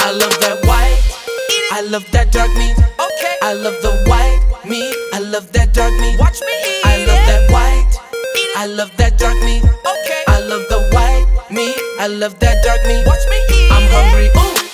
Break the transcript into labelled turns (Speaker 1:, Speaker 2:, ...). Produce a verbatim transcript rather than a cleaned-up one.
Speaker 1: I love that white, I love that dark meat. Okay. I love the white meat, I love that dark meat.
Speaker 2: Watch me eat
Speaker 1: I love
Speaker 2: it.
Speaker 1: that white, I love that dark meat.
Speaker 2: Okay.
Speaker 1: I love the white meat, I love that dark meat.
Speaker 2: Watch me eat
Speaker 1: I'm
Speaker 2: it.
Speaker 1: hungry, ooh.